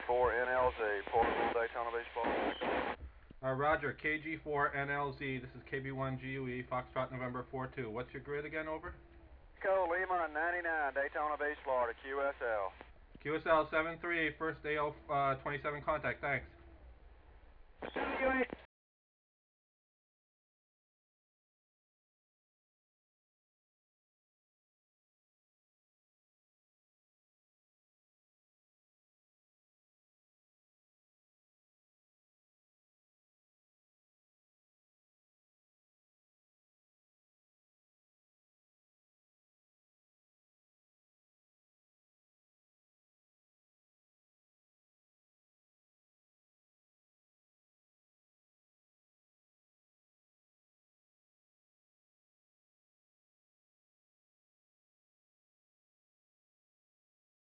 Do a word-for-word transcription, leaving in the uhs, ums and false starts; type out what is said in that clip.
four N L Z, Portable Daytona Beach, Florida. Uh, Roger, K G four N L Z, this is K B one G U E, Foxtrot November four two. What's your grid again, over? Echo Lima ninety-nine, Daytona Beach, Florida, Q S L. Q S L seven three, first A L uh, twenty-seven contact, thanks. seventy-eight.